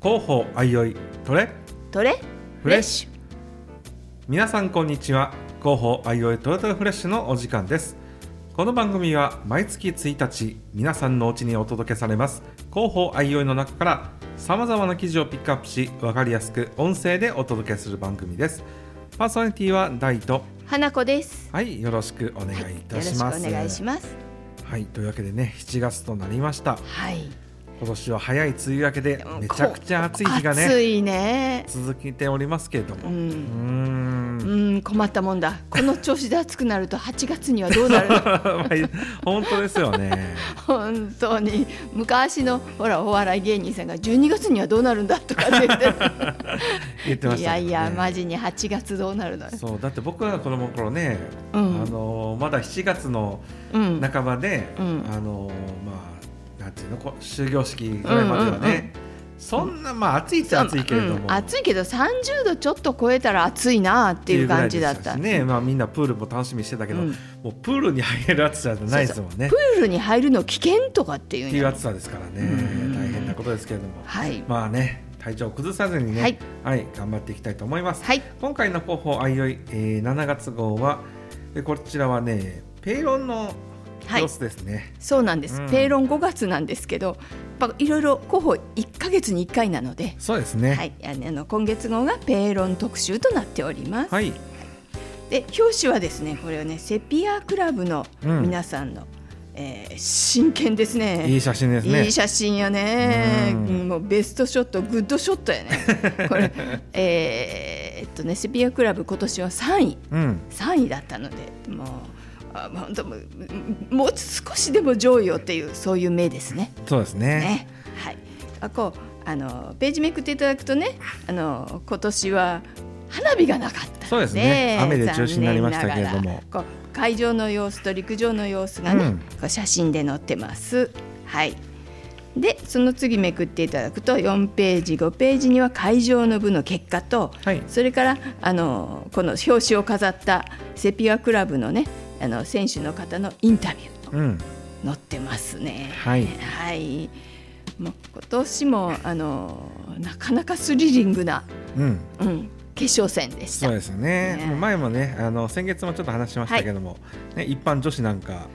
広報あいおいトレフレッシュ。 皆さんこんにちは。広報あいおいトレフレッシュのお時間です。この番組は毎月1日皆さんのお家にお届けされます広報あいおいの中からさまざまな記事をピックアップし、分かりやすく音声でお届けする番組です。パーソナリティは大と花子です。 はい、よろしくお願いいたします。 よろしくお願いします。 はい、というわけでね、7月となりました。 はい。 今年は早い梅雨明けでめちゃくちゃ暑い日がね、 暑いね、 続けておりますけれども、 困ったもんだ。この調子で暑くなると8月にはどうなるの本当ですよね。 本当に昔のほらお笑い芸人さんが12月にはどうなるんだとか言って言ってましたね。 いやいやマジに8月どうなるのよ。 そうだって僕が子供の頃ね、まだ7月の半ばで、なんていうの、終業式ぐらいまではね、そんな暑いっちゃ暑いけれども、 暑いけど30度ちょっと超えたら暑いなっていう感じだったね。みんなプールも楽しみにしてたけど、もうプールに入る暑さじゃないですもんね。 プールに入るの危険とかっていう暑さですからね、大変なことですけれども、体調を崩さずにね、頑張っていきたいと思います。今回の広報あいおい、7月号はこちらはね、ペイロンの様子ですね。 そうなんです、ペイロン5月なんですけど、いろいろ広報1ヶ月に1回なので、 そうですね、 今月号がペイロン特集となっております。で表紙はですね、これはねセピアクラブの皆さんの、真剣ですね。 いい写真ですね。 いい写真よね。もうベストショット、グッドショットやねこれセピアクラブ今年は3位だったので、本当もう少しでも上位をっていう、そういう目ですね。 そうですね。 はい。ページめくっていただくとね、今年は花火がなかった。 そうですね。雨で中止になりましたけれども、 会場の様子と陸上の様子がね、写真で載ってます。はい。でその次めくっていただくと4ページ5ページには会場の部の結果と、それからこの表紙を飾ったセピアクラブのね、選手の方のインタビュー載ってますね。もう今年もなかなかスリリングな、決勝戦でした。 そうですね。前もね、先月もちょっと話しましたけども、一般女子なんか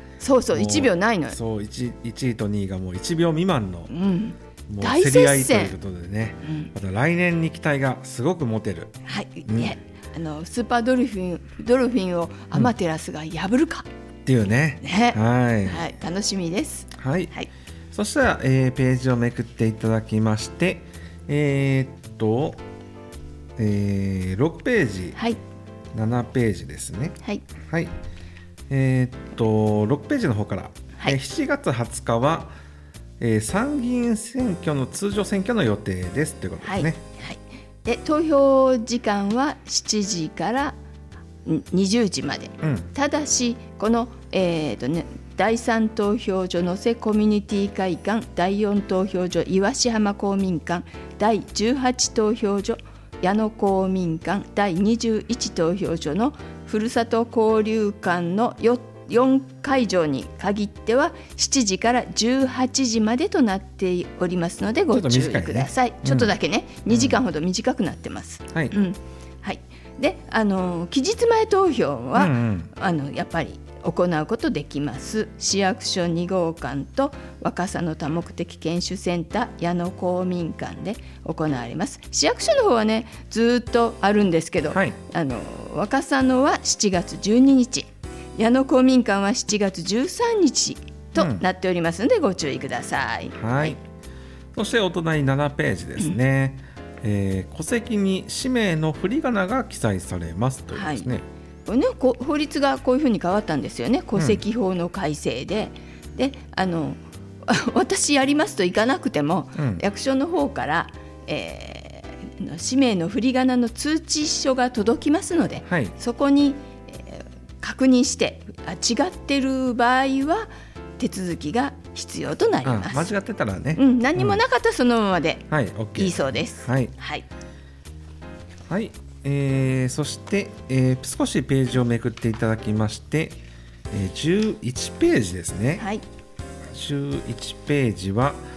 1秒ないのよ。 そう 1位と2位がもう1秒未満の、もう大接戦競り合いということでね、また来年に期待がすごく持てる。 スーパードルフィンをアマテラスが破るかっていうね。 楽しみです。 そしたら、ページをめくっていただきまして、6ページ、7ページですね。6ページの方から、7月20日は、参議院選挙の通常選挙の予定ですということですね。 で投票時間は7時から20時まで、ただしこの、第3投票所能勢コミュニティ会館、第4投票所岩師浜公民館、第18投票所矢野公民館、第21投票所のふるさと交流館の4会場に限っては7時から18時までとなっておりますのでご注意ください。ちょっとだけね、2時間ほど短くなってます。で期日前投票は、やっぱり行うことできます。市役所2号館と若狭の多目的研修センター矢野公民館で行われます。市役所の方はねずっとあるんですけど、若狭のは7月12日、矢野公民館は7月13日となっておりますのでご注意ください。 そしてお隣7ページですね。戸籍に氏名の振り仮名が記載されますというですね。 法律がこういうふうに変わったんですよね。戸籍法の改正で、私やりますといかなくても、役所の方から、氏名の振り仮名の通知書が届きますので、そこに、確認して違ってる場合は手続きが必要となります。 間違ってたらね、 何もなかったらそのままでいいそうです。 そして、少しページをめくっていただきまして、11ページですね。11ページは、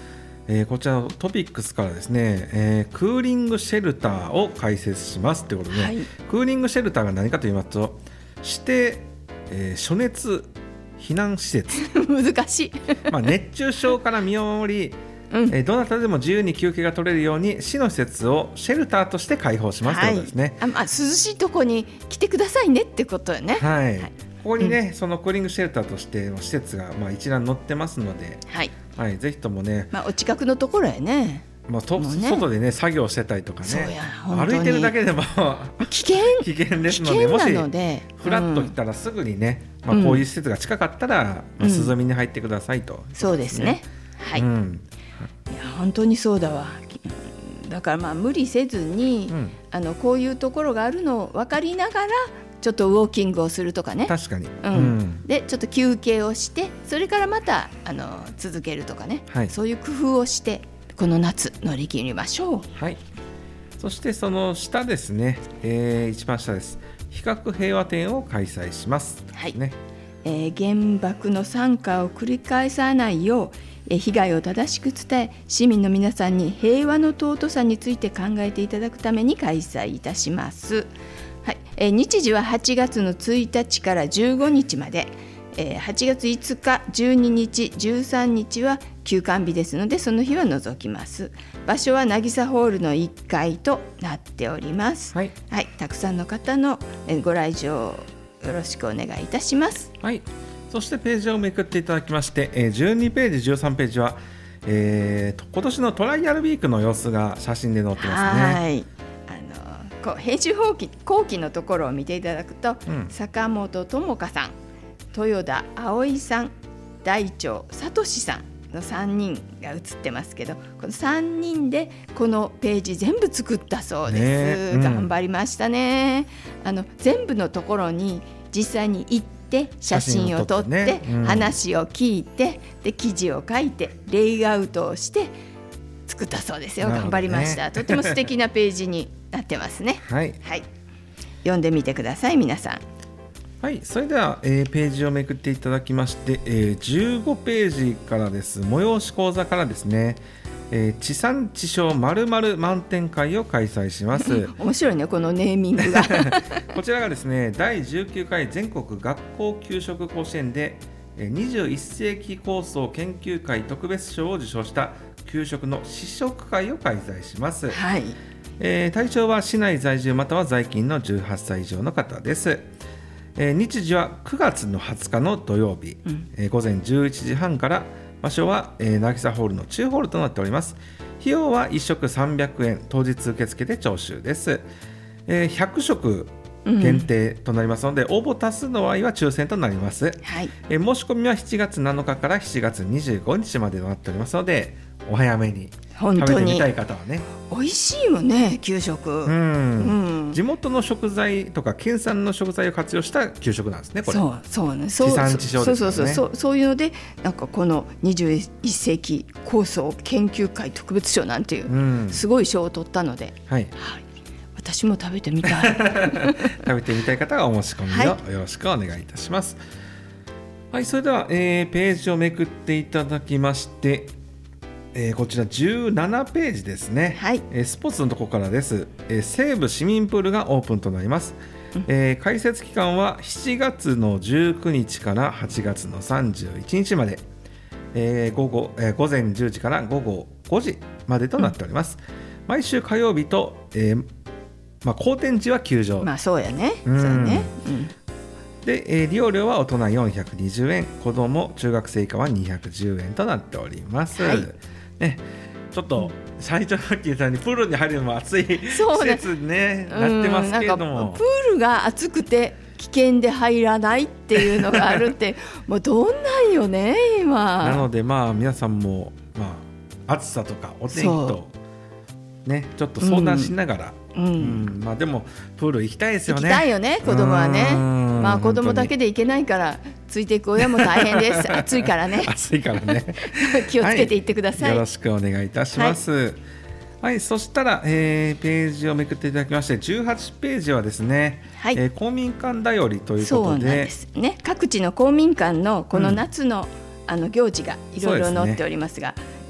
こちらのトピックスからですね、クーリングシェルターを開設しますということで、はい、クーリングシェルターが何かと言いますと、指定、暑熱避難施設難しい熱中症から身を守り、どなたでも自由に休憩が取れるように市の施設をシェルターとして開放しますということですね。 涼しいとこに来てくださいねってことよね。 はい、ここにね、そのクーリングシェルターとしての施設が一覧載ってますので、ぜひともね、 お近くのところへね、 外でね作業してたりとかね、歩いてるだけでも危険ですので、もしフラッと来たらすぐにね、こういう施設が近かったら、涼みに入ってくださいと、 そうですね。はい、いや本当にそうだわ。だから無理せずに、こういうところがあるのを分かりながらちょっとウォーキングをするとかね。 確かに、 でちょっと休憩をして、それからまた続けるとかね、そういう工夫をしてこの夏乗り切りましょう。 はい、そしてその下ですね、一番下です。比較平和展を開催します、 原爆の惨禍を繰り返さないよう被害を正しく伝え、市民の皆さんに平和の尊さについて考えていただくために開催いたします。日時は8月の1日から15日まで、8月5日、12日、13日は休館日ですので、その日は除きます。場所は渚ホールの1階となっております。たくさんの方のご来場よろしくお願いいたします。 そしてページをめくっていただきまして、12ページ、13ページは、今年のトライアルウィークの様子が写真で載ってますね。 編集後期のところを見ていただくと、坂本智香さん、豊田葵さん、大長聡さんの3人が写ってますけど、この3人でこのページ全部作ったそうです、頑張りましたね。全部のところに実際に行って写真を撮って、話を聞いて、で記事を書いてレイアウトをして作ったそうですよ。頑張りました。とても素敵なページになってますね。読んでみてください皆さん。 それでは、ページをめくっていただきまして、15ページからです。催し講座からですね、地産地消〇〇満点会を開催します面白いね、このネーミングがこちらがですね、第19回全国学校給食甲子園で21世紀構想研究会特別賞を受賞した給食の試食会を開催します。対象は市内在住または在勤の18歳以上の方です。日時は9月の20日の土曜日、午前11時半から、場所は渚ホールの中ホールとなっております。費用は1食300円、当日受付で徴収です。100食限定となりますので、応募多数の場合は抽選となります。申し込みは7月7日から7月25日までとなっておりますので、お早めに食べてみたい方はね。 美味しいもんね、給食。 地元の食材とか県産の食材を活用した給食なんですね、これ。 そうね、 地産地消ですからね。 そういうので、なんかこの21世紀構想研究会特別賞なんていう、すごい賞を取ったので、私も食べてみたい食べてみたい方はお申し込みをよろしくお願いいたします。それでは、ページをめくっていただきまして、こちら17ページですね。スポーツのところからです。西武市民プールがオープンとなります。開設期間は7月の19日から8月の31日まで、午前10時から午後5時までとなっております。毎週火曜日と、好天時は休場。 そうやね。 で、利用料は大人420円、子ども中学生以下は210円となっております。ちょっと最初のさっき言ったようにプールに入るのも暑い施設に、なってますけれども、 プールが暑くて危険で入らないっていうのがあるってもうどんなんよね今。 なので皆さんも、暑さとかお天気とね、ちょっと相談しながら、でもプール行きたいですよね。 行きたいよね、子供はね。子供だけで行けないからついていく親も大変です。暑いからね気をつけていってください。 よろしくお願いいたします。そしたら、ページをめくっていただきまして、18ページはですね、公民館だよりということで、 そうなんですね。各地の公民館のこの夏の、行事がいろいろ載っておりますが、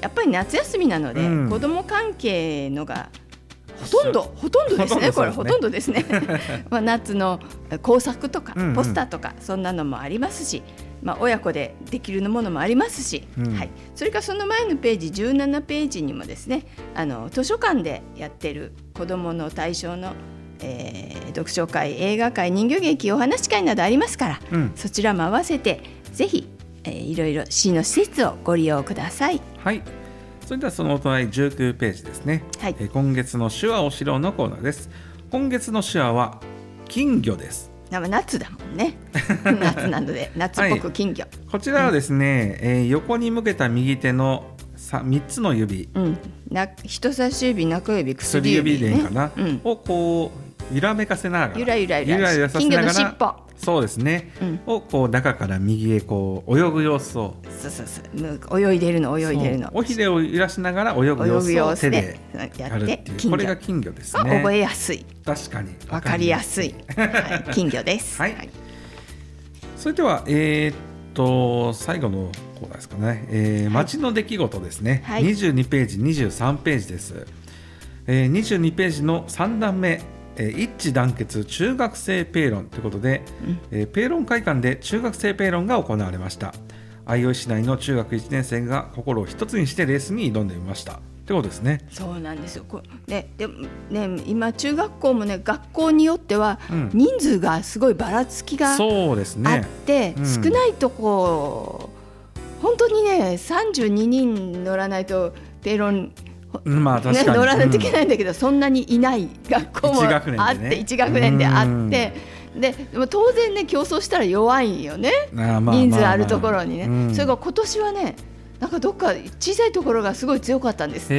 やっぱり夏休みなので、子ども関係のがほとんどですね。これほとんどですね。夏の工作とかポスターとかそんなのもありますし、親子でできるものもありますし、それからその前のページ17ページにもですね、図書館でやっている子どもの対象の、読書会、映画会、人形劇、お話会などありますから、そちらも合わせてぜひ、いろいろ市の施設をご利用ください。 はい、それではそのお隣19ページですね。今月の手話を知ろうのコーナーです。今月の手話は金魚です。 夏だもんね。夏なので夏っぽく金魚、 こちらはですね、横に向けた右手の3つの指、 人差し指、中指、 薬指でいいかな、をこう揺らめかせながら、 ゆらゆらさせながら、金魚の尻尾、 そうですね、をこう中から右へこう泳ぐ様子を、 泳いでるの尾ひれを揺らしながら泳ぐ様子を手でやるっていう、これが金魚ですね。 覚えやすい、 確かに分かりやすい、金魚です。 それでは最後のコーナーですかね、街の出来事ですね。22ページ23ページです。22ページの3段目、一致団結中学生ペーロンということで、ペーロン会館で中学生ペーロンが行われました。相生市内の中学1年生が心を一つにしてレースに挑んでみましたということですね。 そうなんですよ。で今中学校もね、学校によっては人数がすごいばらつきがあって、少ないとこ本当にね32人乗らないとペーロン乗らないといけないんだけど、そんなにいない学校もあって1学年であって、でも当然ね競争したら弱いよね、人数あるところにね。それが今年はね、なんかどっか小さいところがすごい強かったんですって。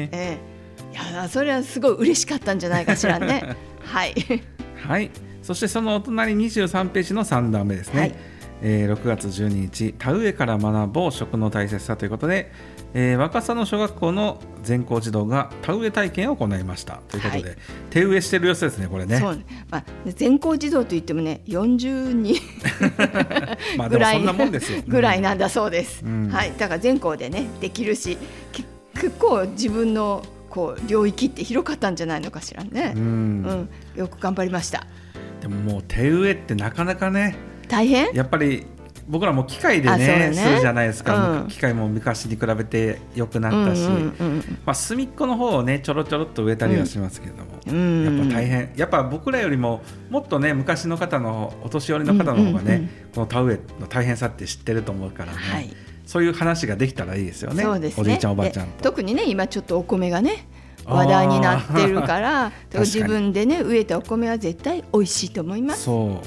いや、それはすごい嬉しかったんじゃないかしらね。はい、 はい、そしてそのお隣23ページの3段目ですね。6月12日、田植えから学ぼう食の大切さということで、若狭の小学校の全校児童が田植え体験を行いましたということで、手植えしてる様子ですね、これね。そう、 全校児童といってもね40人ぐらいそんなもんですよ、 ぐらいなんだそうです。だから全校でねできるし、結構自分のこう領域って広かったんじゃないのかしらね。よく頑張りました。 でももう手植えってなかなかね大変、 やっぱり僕らも機械でねするじゃないですか。機械も昔に比べて良くなったし、隅っこの方をねちょろちょろっと植えたりはしますけれども、やっぱ大変。やっぱ僕らよりももっとね昔の方のお年寄りの方の方がね、この田植えの大変さって知ってると思うからね、そういう話ができたらいいですよね。おじいちゃんおばあちゃんと。 特にね今ちょっとお米がね話題になってるから自分でね植えたお米は絶対美味しいと思います。 そう、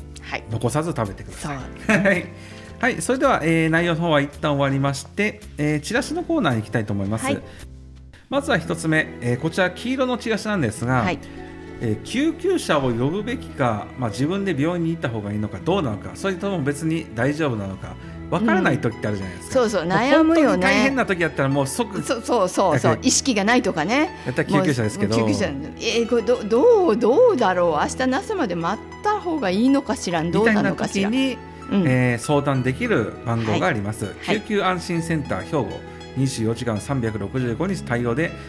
残さず食べてください。はい、それでは、内容の方は一旦終わりまして、チラシのコーナーに行きたいと思います。まずは一つ目、こちら黄色のチラシなんですが、救急車を呼ぶべきか、自分で病院に行った方がいいのかどうなのか、それとも別に大丈夫なのか分からない時ってあるじゃないですか。そうそう、悩むよね。本当に大変な時やったらもう即そう意識がないとかね。 やったら救急車ですけど、 救急車、これどうだろう、明日の朝まで待った方がいいのかしら、どうなのかしら。 相談できる番号があります。救急安心センター兵庫、24時間365日対応で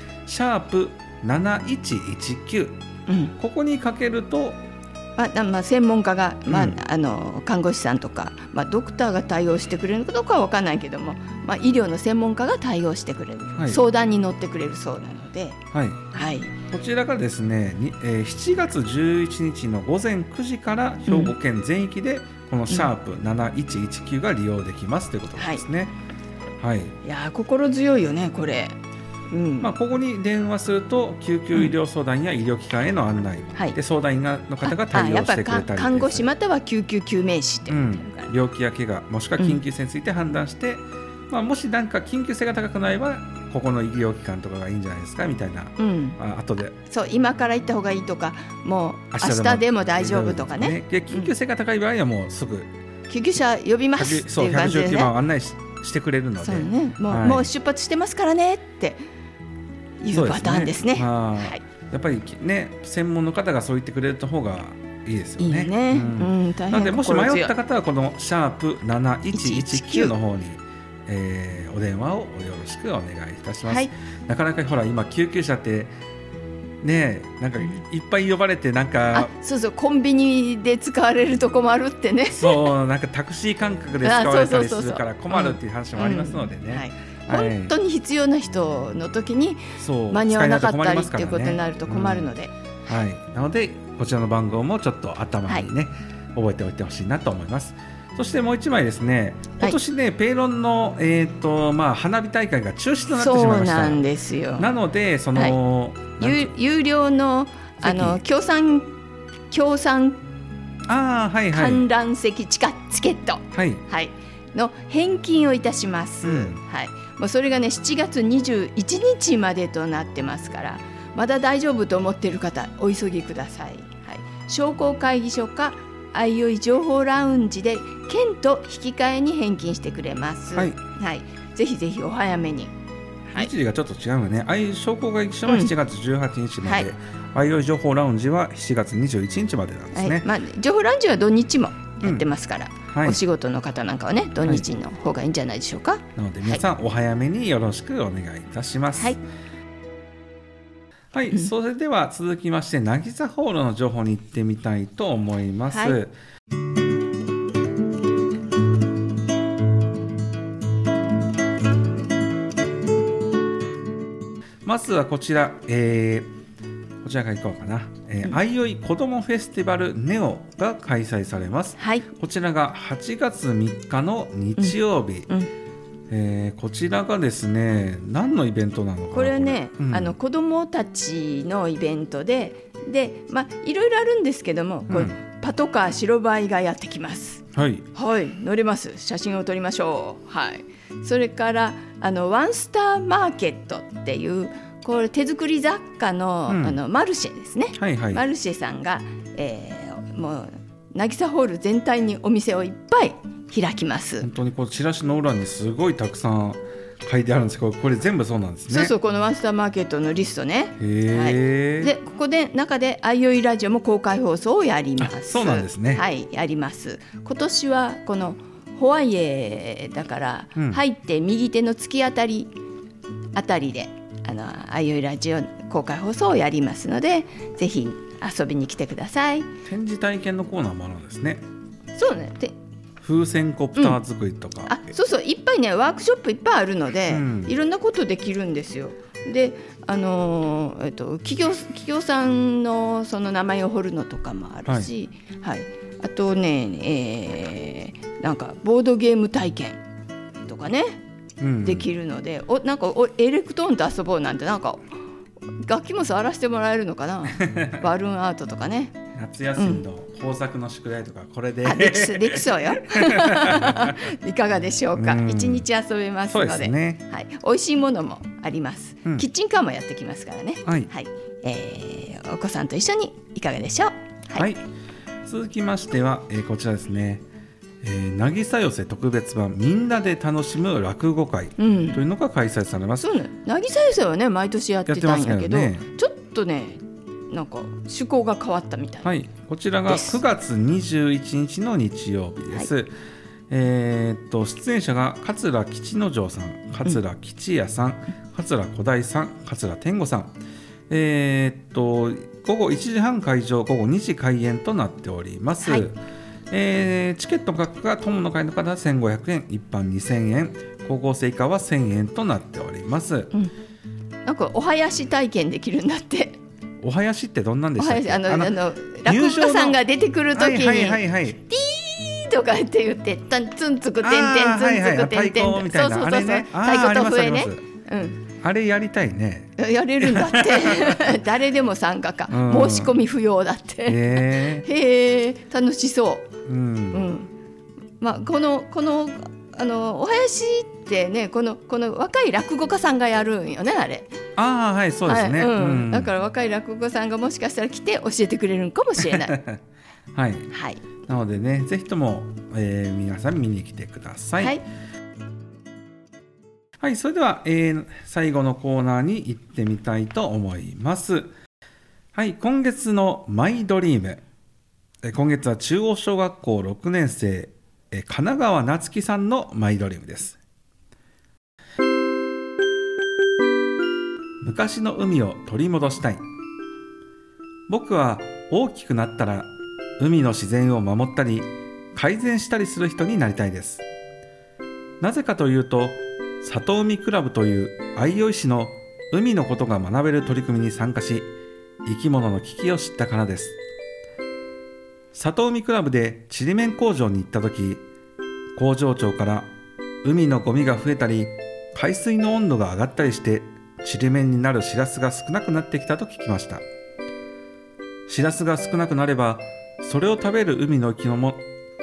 #7119、ここにかけると、 専門家が、看護師さんとか、ドクターが対応してくれるのかどうかは分からないけども、医療の専門家が対応してくれる、相談に乗ってくれるそうなので、 こちらがですね、7月11日の午前9時から兵庫県全域でこの#7119が利用できますということですね。 いや心強いよねこれ。 ここに電話すると救急医療相談や医療機関への案内、で相談員の方が対応してくれたり、 看護師または救急救命士って言ってるから、 病気や怪我もしくは緊急性について判断して、もし何か緊急性が高くなればここの医療機関とかがいいんじゃないですかみたいな、後で今から行った方がいいとか、もう明日でも大丈夫とかね。 で緊急性が高い場合はもうすぐ救急車呼びますっていう感じでね、 119番を案内してくれるので、 もう出発してますからねっていうパターンですね。 やっぱりね専門の方がそう言ってくれた方がいいですよね。なのでもし迷った方はこの#7119の方にお電話をよろしくお願いいたします、 はい、 なかなかほら今救急車ってねなんかいっぱい呼ばれてなんかそうコンビニで使われると困るってねそうなんかタクシー感覚で使われたりするから困るっていう話もありますのでね、 本当に必要な人の時に間に合わなかったりっていうことになると困るので、 なのでこちらの番号もちょっと頭にね、覚えておいてほしいなと思います。そしてもう一枚ですね、今年ね、ペイロンの、花火大会が中止となってしまいました。 そうなんですよ。 なのでその、 有料の協賛観覧席チケット、の返金をいたします、もうそれがね7月21日までとなってますから、まだ大丈夫と思っている方お急ぎください、商工会議所かあいおい情報ラウンジで券と引き換えに返金してくれます、ぜひぜひお早めに。 日時がちょっと違うよね。商工会議所は7月18日まで、あいおい情報ラウンジは7月21日までなんですね、 情報ラウンジは土日もやってますから、お仕事の方なんかはね土日の方がいいんじゃないでしょうか、 なので皆さん、お早めによろしくお願いいたします。それでは続きまして渚ホールの情報に行ってみたいと思います、まずはこちら、こちらから行こうかな、あいおい子どもフェスティバルネオが開催されます、こちらが8月3日の日曜日、こちらがですね何のイベントなのかな。 これはね、子どもたちのイベントでいろいろあるんですけども、これパトカー白バイがやってきます。乗れます。写真を撮りましょう。それからワンスターマーケットっていうこれ手作り雑貨の、マルシェですね、マルシェさんが、もう渚ホール全体にお店をいっぱい開きます。 本当にこうチラシの裏にすごいたくさん書いてあるんですけど、これ全部そうなんですね。 このワンスターマーケットのリストね。でここで中であいおいラジオも公開放送をやります。 そうなんですね。 やります。今年はこのホワイエだから、入って右手の突き当たりであいおいラジオ公開放送をやりますので、ぜひ遊びに来てください。 展示体験のコーナーもあるんですね。 そうね。 風船コプター作りとか、 いっぱいねワークショップいっぱいあるので、いろんなことできるんですよ。で企業さんのその名前を彫るのとかもあるし、あとね、なんかボードゲーム体験とかね、できるので、なんかエレクトーンと遊ぼうなんて、なんか楽器も触らせてもらえるのかなバルーンアートとかね、 夏休みの豊作の宿題とかこれで、 できそうよいかがでしょうか。一日遊べますので、美味しいものもあります、キッチンカーもやってきますからね、お子さんと一緒にいかがでしょう。 続きましては、こちらですね、渚寄せ特別版みんなで楽しむ落語会というのが開催されます。 渚寄せはね毎年やってたんやけど、ちょっとねなんか趣向が変わったみたい、 こちらが9月21日の日曜日です、出演者が桂吉之丞さん、桂吉也さん、桂小大さん、桂天吾さん、午後1時半会場、午後2時開演となっております、チケット価格が友の会の方は1500円、一般2000円、高校生以下は1000円となっております、 なんかお囃子体験できるんだって。 お囃子ってどんなんでしたっけ。 落語家さんが出てくるときにピーとかって言ってツンつくてんてんツンつくてんてん、太鼓と笛ね、 あれやりたいね。 やれるんだって誰でも参加か、申し込み不要だって、へえ楽しそう、このお囃子ってね、この若い落語家さんがやるんよね、あれ。 そうですね、 だから若い落語家さんがもしかしたら来て教えてくれるかもしれないなのでね、ぜひとも、皆さん見に来てください。それでは、最後のコーナーに行ってみたいと思います。今月のマイドリーム、今月は中央小学校6年生、神奈川夏樹さんのマイドリームです。 昔の海を取り戻したい。僕は大きくなったら海の自然を守ったり改善したりする人になりたいです。なぜかというと、里海クラブという相生市の海のことが学べる取り組みに参加し、生き物の危機を知ったからです。里海クラブでちりめん工場に行った時、工場長から海のゴミが増えたり海水の温度が上がったりしてちりめんになるシラスが少なくなってきたと聞きました。シラスが少なくなればそれを食べる海の生き物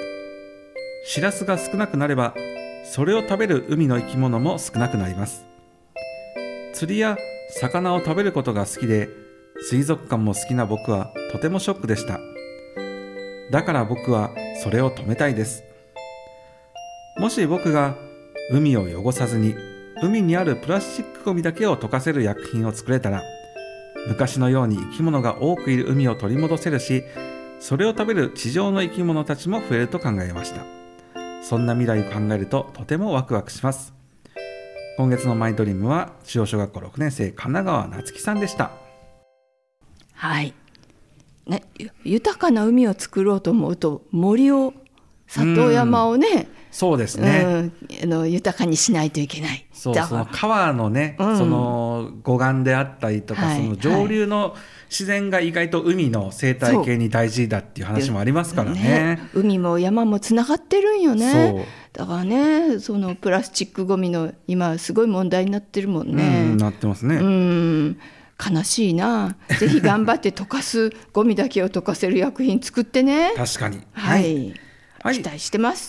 も少なくなります。釣りや魚を食べることが好きで水族館も好きな僕はとてもショックでした。だから僕はそれを止めたいです。もし僕が海を汚さずに海にあるプラスチックゴミだけを溶かせる薬品を作れたら、昔のように生き物が多くいる海を取り戻せるし、それを食べる地上の生き物たちも増えると考えました。そんな未来を考えるととてもワクワクします。今月のマイドリームは中央小学校6年生神奈川夏樹さんでした。 はい、ね、豊かな海を作ろうと思うと森を里山をね、 そうですね、 豊かにしないといけない。 その川のね、その護岸であったりとか、その上流の自然が意外と海の生態系に大事だっていう話もありますからね。 海も山もつながってるんよね。だからね、そのプラスチックゴミの今すごい問題になってるもんね。 なってますね。 悲しいな。ぜひ頑張って溶かすゴミだけを溶かせる薬品作ってね。 確かに、 はい、期待してます。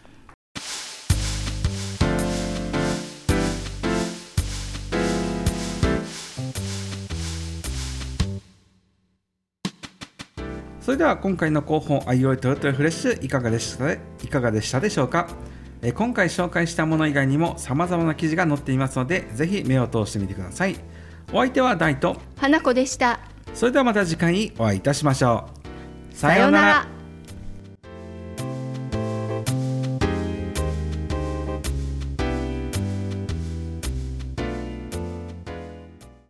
それでは今回の広報あいおいトヨタフレッシュいかがでしたでしょうか。今回紹介したもの以外にも様々な記事が載っていますので、ぜひ目を通してみてください。お相手は大と花子でした。 それではまた次回お会いいたしましょう。 さようなら。